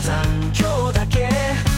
残響だけ。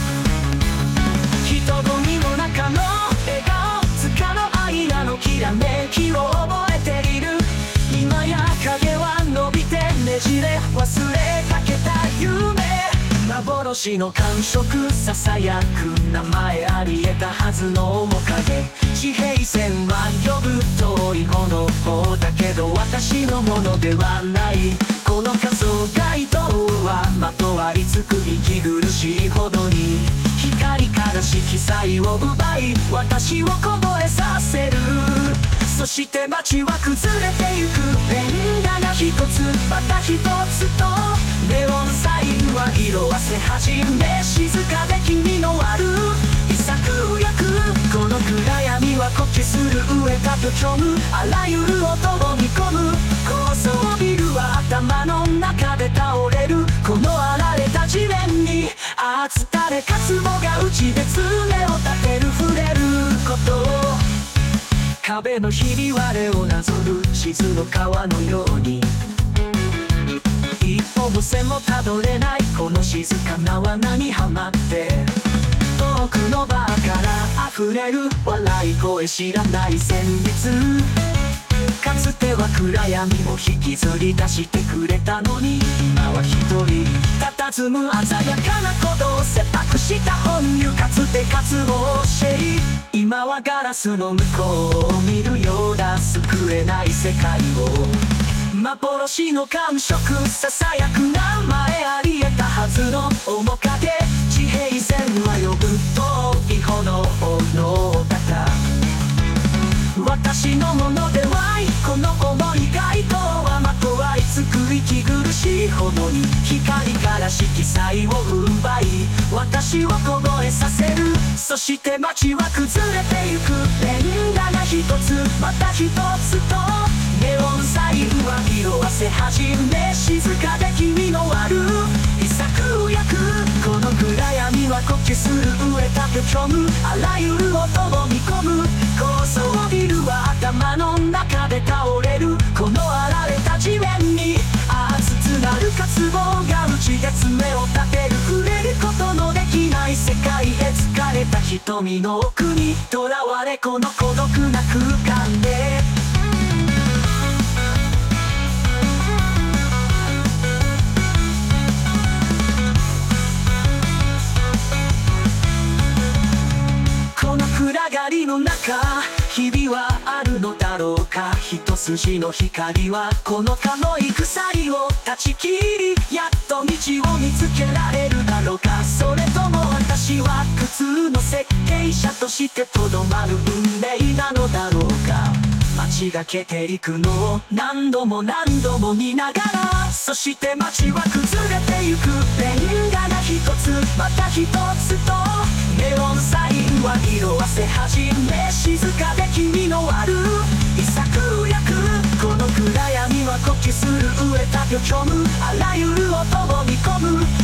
人混みの中の笑顔、つかの間のきらめきを覚えている。今や影は伸びてねじれ、忘れかけた夢、幻の感触ささやく名前、あり得たはずの面影。地平線は呼ぶ遠い炎だけど私のものではない。この仮想街道はまとわりつく息苦しいほどに、光から色彩を奪い私を凍えさせる。そして街は崩れてゆく。レンガが一つまた一つとネオンサインは色あせ始め、静かで気味のある遺作役。この暗闇は呼吸する飢えた巨頂、あらゆる音を見込む高層ビルは頭の中で倒れる。この荒れた地面に熱たれかつぼが打ちで爪を立てる。触れることを壁のひび割れをなぞる地図の川のように、一歩も線もたどれないこの静かな罠にはまって、遠くのバーから溢れる笑い声、知らない旋律。かつては暗闇も引きずり出してくれたのに、今は一人佇む鮮やかな鼓動、切迫した本流、かつて渇望して今はガラスの向こうを見るようだ。救えない世界を幻の感触ささやく名前、あり得たはずの面影。地平線は呼ぶ遠い炎の方、私のものではい。この想い街道はまとわりつく息苦しいほどに、光から色彩を奪い私を凍えさせる。そして街は崩れてゆく。レンガが一つまた一つとネオンサインは色あせ始め、静かで気味のある遺作役。この暗闇は呼吸する飢えた巨頂、あらゆる音を見込む高層ビルは頭の中で倒れる。この荒れた地面に熱つなる渇望が打ちで爪を立てる。触れることのできない世界へ疲れた瞳の奥に囚われ、この孤独な空間でこの暗がりの中、日々はあるのだろうか。一筋の光はこの蚊の鎖を断ち切り、やっと道を見つけられるだろうか。それとも私は普通の設計者としてとどまる運命なのだろうか。街がけていくのを何度も何度も見ながら、そして街は崩れてゆく。レンガが一つまた一つとネオンサインは色あせ始め、静かで気味のある遺作役。この暗闇は呼吸する飢えた巨頂、あらゆる音を見込む